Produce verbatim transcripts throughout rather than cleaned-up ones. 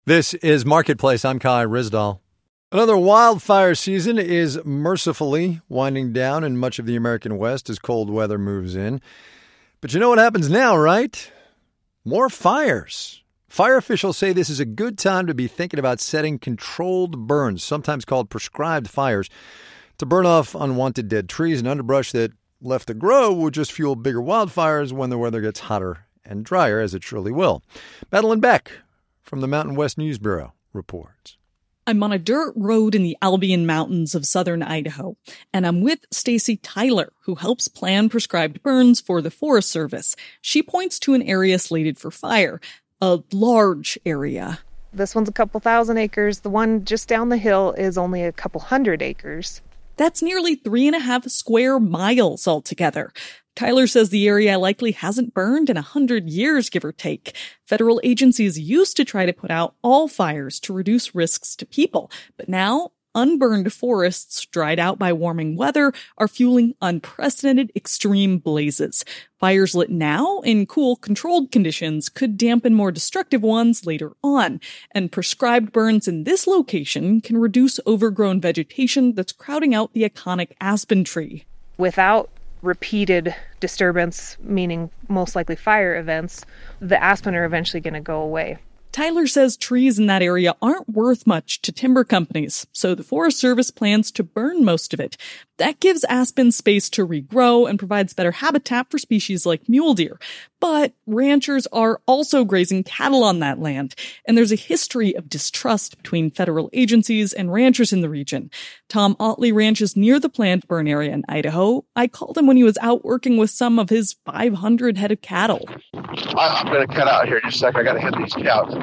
This is Marketplace. I'm Kai Rizdal. Another wildfire season is mercifully winding down in much of the American West as cold weather moves in. But you know what happens now, right? More fires. Fire officials say this is a good time to be thinking about setting controlled burns, sometimes called prescribed fires, to burn off unwanted dead trees and underbrush that, left to grow, will just fuel bigger wildfires when the weather gets hotter and drier, as it surely will. Madeline Beck from the Mountain West News Bureau reports. I'm on a dirt road in the Albion Mountains of southern Idaho, and I'm with Stacy Tyler, who helps plan prescribed burns for the Forest Service. She points to an area slated for fire, a large area. This one's a couple thousand acres. The one just down the hill is only a couple hundred acres. That's nearly three and a half square miles altogether. Tyler says the area likely hasn't burned in a hundred years, give or take. Federal agencies used to try to put out all fires to reduce risks to people, but now unburned forests dried out by warming weather are fueling unprecedented extreme blazes. Fires lit now in cool, controlled conditions could dampen more destructive ones later on, and prescribed burns in this location can reduce overgrown vegetation that's crowding out the iconic aspen tree. Without repeated disturbance, meaning most likely fire events, the aspen are eventually going to go away. Tyler says trees in that area aren't worth much to timber companies, so the Forest Service plans to burn most of it. That gives aspen space to regrow and provides better habitat for species like mule deer. But ranchers are also grazing cattle on that land, and there's a history of distrust between federal agencies and ranchers in the region. Tom Otley ranches near the planned burn area in Idaho. I called him when he was out working with some of his five hundred head of cattle. I'm going to cut out here in just a sec. I got to hit these cows.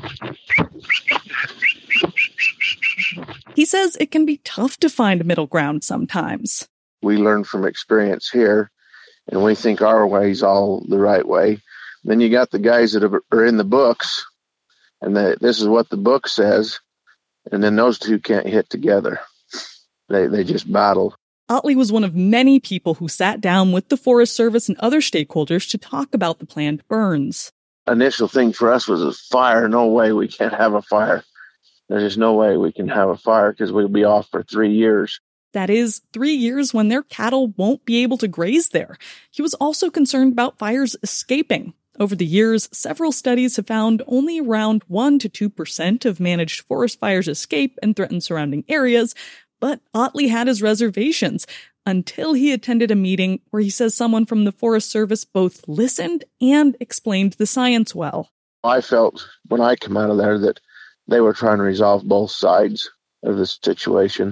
He says it can be tough to find middle ground sometimes. We learn from experience here, and we think our way's all the right way. Then you got the guys that are in the books, and the, this is what the book says, and then those two can't hit together. They they just battle. Otley was one of many people who sat down with the Forest Service and other stakeholders to talk about the planned burns. Initial thing for us was a fire. No way we can't have a fire. There's just no way we can have a fire because we'll be off for three years. That is, three years when their cattle won't be able to graze there. He was also concerned about fires escaping. Over the years, several studies have found only around one to two percent of managed forest fires escape and threaten surrounding areas, but Otley had his reservations until he attended a meeting where he says someone from the Forest Service both listened and explained the science well. I felt when I come out of there that they were trying to resolve both sides of the situation.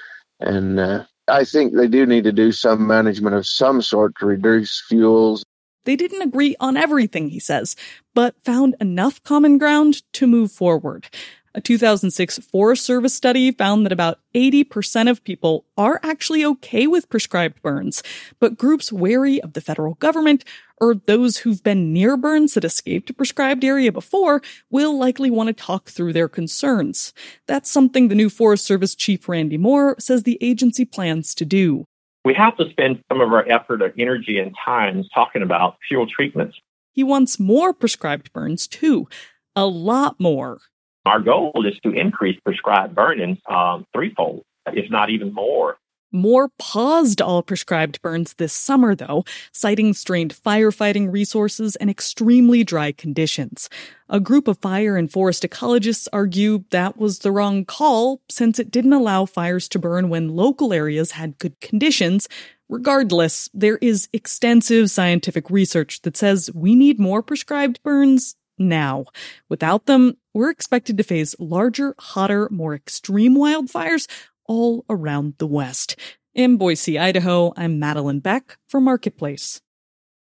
And uh, I think they do need to do some management of some sort to reduce fuels. They didn't agree on everything, he says, but found enough common ground to move forward. A two thousand six Forest Service study found that about eighty percent of people are actually okay with prescribed burns, but groups wary of the federal government or those who've been near burns that escaped a prescribed area before will likely want to talk through their concerns. That's something the new Forest Service Chief Randy Moore says the agency plans to do. We have to spend some of our effort, our energy, and time talking about fuel treatments. He wants more prescribed burns, too. A lot more. Our goal is to increase prescribed burning um, threefold, if not even more. Moore paused all prescribed burns this summer, though, citing strained firefighting resources and extremely dry conditions. A group of fire and forest ecologists argue that was the wrong call, since it didn't allow fires to burn when local areas had good conditions. Regardless, there is extensive scientific research that says we need more prescribed burns now. Without them, we're expected to face larger, hotter, more extreme wildfires all around the West. In Boise, Idaho, I'm Madeline Beck for Marketplace.